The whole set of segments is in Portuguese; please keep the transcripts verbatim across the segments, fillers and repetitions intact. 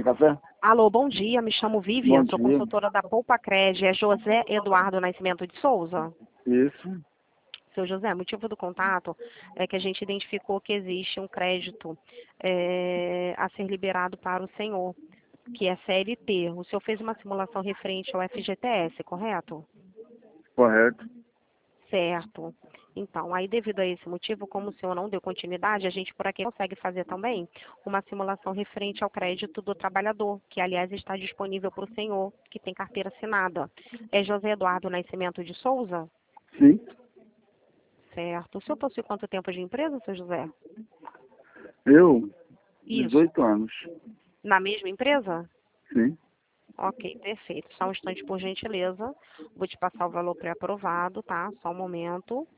café? Alô, bom dia, me chamo Vivian, Bom sou dia. consultora da Poupa Cred, é José Eduardo Nascimento de Souza? Isso. Seu José, o motivo do contato é que a gente identificou que existe um crédito é, a ser liberado para o senhor, que é C L T. O senhor fez uma simulação referente ao F G T S, correto? Correto. Certo. Então, aí devido a esse motivo, como o senhor não deu continuidade, a gente por aqui consegue fazer também uma simulação referente ao crédito do trabalhador, que aliás está disponível para o senhor, que tem carteira assinada. É José Eduardo Nascimento de Souza? Sim. Certo. O senhor possui quanto tempo de empresa, seu José? Eu, Isso. dezoito anos. Na mesma empresa? Sim. Ok, perfeito. Só um instante, por gentileza. Vou te passar o valor pré-aprovado, tá? Só um momento.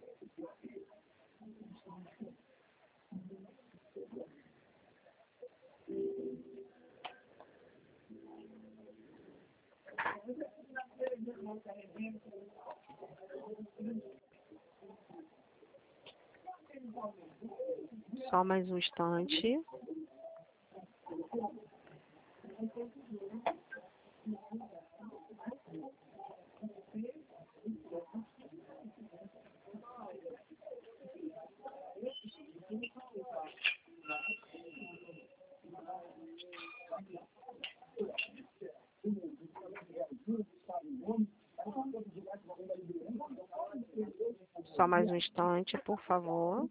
Só mais um instante. Só mais um instante, por favor.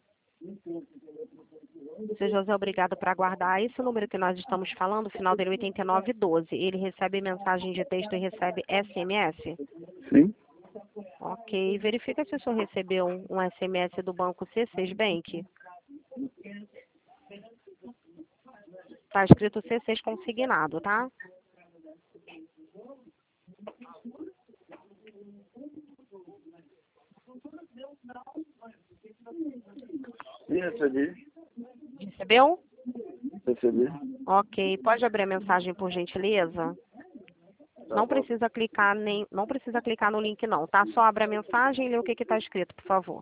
Seu José, obrigado por aguardar. Esse número que nós estamos falando, o final dele é oitenta e nove doze. Ele recebe mensagem de texto e recebe S M S? Sim. Ok. Verifica se o senhor recebeu um, um S M S do banco C seis Bank. Está escrito C seis consignado, tá? Sim, recebi. Recebeu? Recebi. Ok. Pode abrir a mensagem, por gentileza? Tá Não bom. precisa clicar nem, não precisa clicar no link não, tá? Só abre a mensagem e lê o que está escrito, por favor.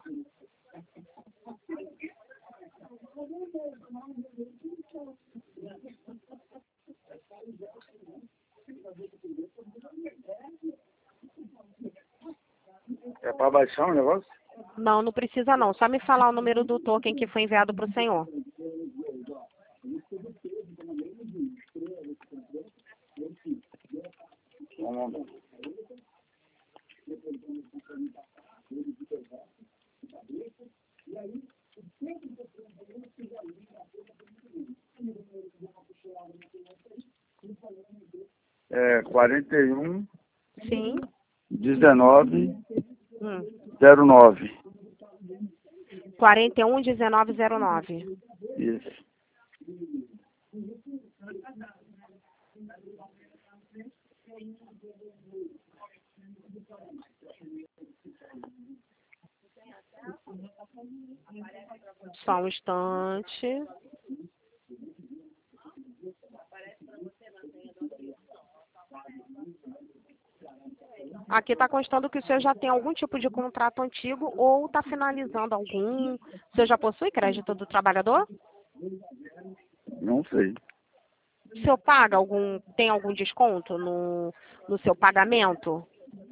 É para baixar o negócio? Não, não precisa não. Só me falar o número do token que foi enviado para o senhor. Um momento. É quarenta e um, Sim. dezenove, Hum. zero nove. quarenta e um, dezenove, zero nove. Isso. Só um instante. Aqui está constando que o senhor já tem algum tipo de contrato antigo ou está finalizando algum. O senhor já possui crédito do trabalhador? Não sei. O senhor paga algum, tem algum desconto no, no seu pagamento?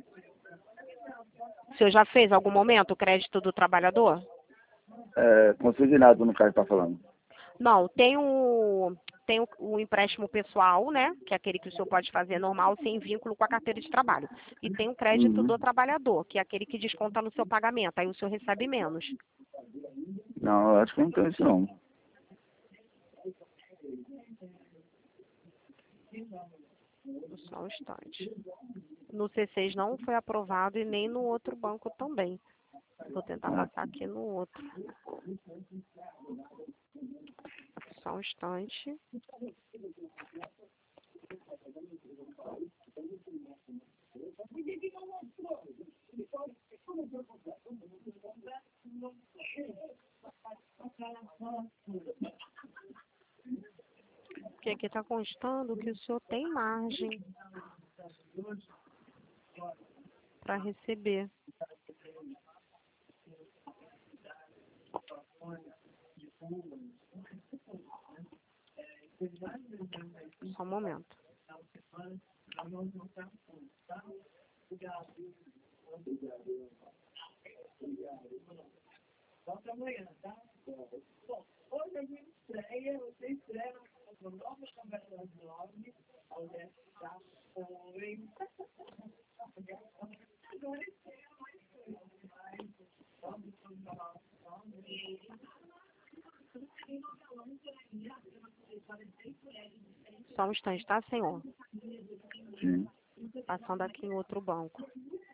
O senhor já fez algum momento o crédito do trabalhador? É consignado no caso está falando. Não, tem o, tem o, o empréstimo pessoal, né? Que é aquele que o senhor pode fazer normal, sem vínculo com a carteira de trabalho. E tem o crédito Uhum. do trabalhador, que é aquele que desconta no seu pagamento. Aí o senhor recebe menos. Não, eu acho que não tem isso não. Só um instante. No C seis não foi aprovado e nem no outro banco também. Vou tentar Ah, passar aqui no outro. Só um instante. Porque aqui está constando que o senhor tem margem para receber. Só um momento. Só um instante, tá, senhor? Sim. Passando aqui em outro banco.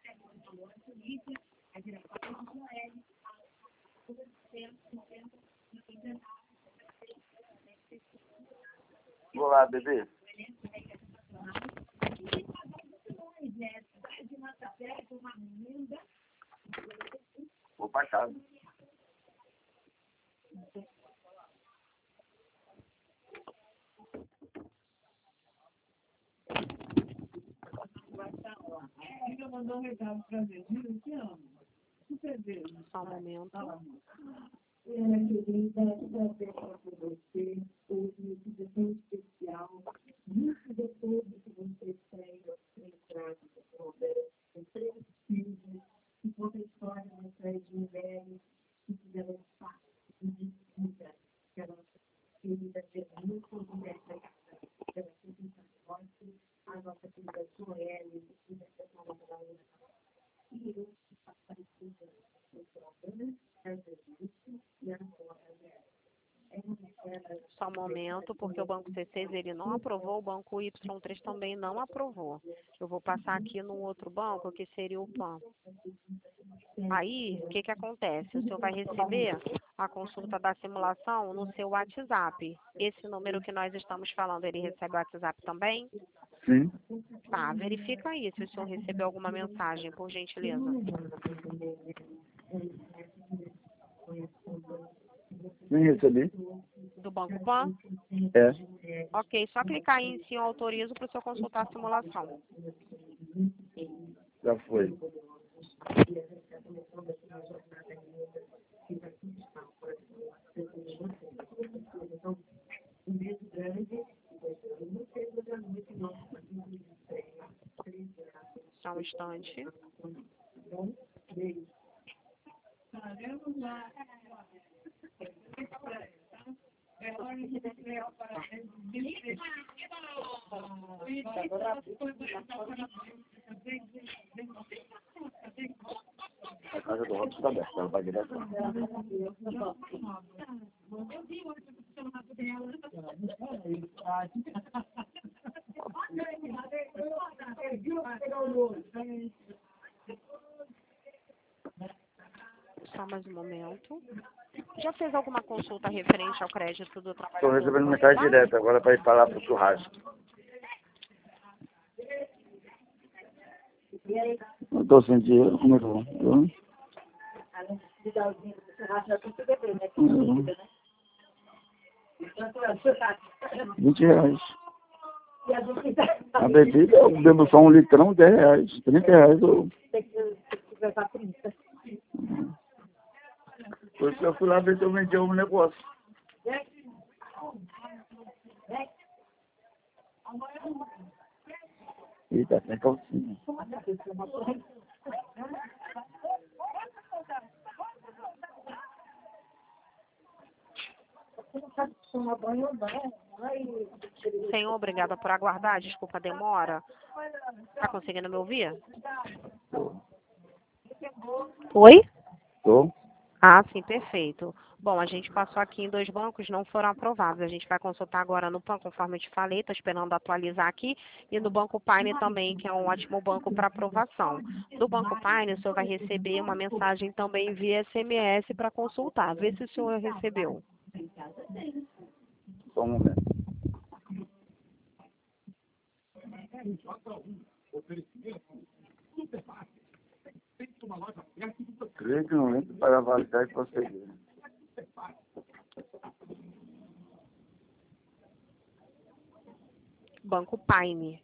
Vou lá, bebê. Vou pra casa. Mandou um recado pra mim. Eu te amo. Super beijo. Só um momento. É, querida, prazer falar com você. Hoje, um dia tão especial. Muito depois do que você tem, você traz com três filhos, que conta a história de três mulheres que fizeram parte de vida. Que a nossa querida Denise, mulher da casa, que ela sempre está forte. A nossa querida Joelle, que fica com a nossa galera. E eu, a parecida, eu sou a Ana, a Denise e a Nora. Só um momento, porque o banco C seis ele não aprovou, o banco Y três também não aprovou. Eu vou passar aqui no outro banco, que seria o P A N. Aí, o que que acontece? O senhor vai receber a consulta da simulação no seu WhatsApp. Esse número que nós estamos falando, ele recebe o WhatsApp também? Sim. Tá, verifica aí se o senhor recebeu alguma mensagem, por gentileza. Nem recebi. Do Banco P A N? É. Ok, só clicar aí em sim, eu autorizo para o senhor consultar a simulação. Já foi. Só um instante. A casa do Robson está aberta, ela vai direto. Só mais um momento. Já fez alguma consulta referente ao crédito do Estou trabalhador? recebendo mensagem direta agora para ir para lá para o churrasco. Não estou sem dinheiro, como é que eu vou? Uhum. vinte reais. A bebida, eu bebo só um litrão, dez reais. trinta reais eu... Por isso que eu fui lá ver se eu vendia um negócio. Eita, tem calcinha. Senhor, obrigada por aguardar. Desculpa a demora. Tá conseguindo me ouvir? Tô. Oi? Tô. Ah, sim, perfeito. Bom, a gente passou aqui em dois bancos, não foram aprovados. A gente vai consultar agora no P A N, conforme eu te falei, estou esperando atualizar aqui, e no Banco Paine também, que é um ótimo banco para aprovação. Do Banco Paine, o senhor vai receber uma mensagem também via S M S para consultar. Vê se o senhor recebeu. Só um momento. Clique no link para validar e prosseguir. Banco Paine.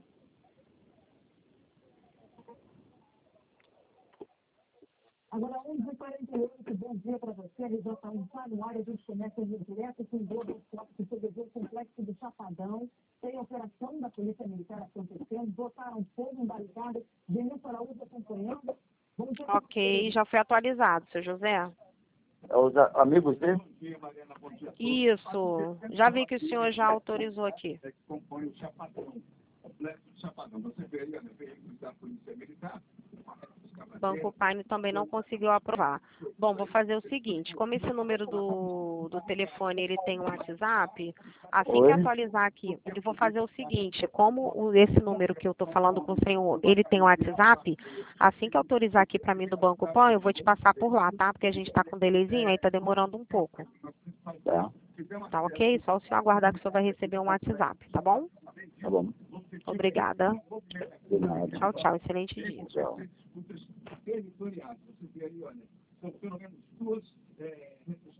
Agora, onze e quarenta e oito, bom dia para você. A Região está em área do comércio direto com o Globo Esporte, que foi o complexo do Chapadão, tem operação da Polícia Militar acontecendo, botaram fogo em barricadas, Denilson Araújo acompanhando. Vamos ter... Ok, já foi atualizado, seu José. É os a- amigos dele? Isso, já vi que o senhor já autorizou aqui. É que compõe o Chapadão, o complexo do Chapadão. Você veria no veículo da Polícia Militar, Banco Paine também não conseguiu aprovar. Bom, vou fazer o seguinte, como esse número do, do telefone ele tem um WhatsApp, assim que Oi? atualizar aqui, eu vou fazer o seguinte, como o, esse número que eu estou falando com o senhor, ele tem um WhatsApp, assim que autorizar aqui para mim do Banco Pan, eu vou te passar por lá, tá? Porque a gente está com um delayzinho, aí está demorando um pouco. Tá, Tá ok? Só o senhor aguardar que o senhor vai receber um WhatsApp, tá bom? tá bom. Obrigada. De nada. Tchau, tchau. Excelente dia. Tchau. disputas territoriais. Você vê ali, olha, são pelo menos duas... É,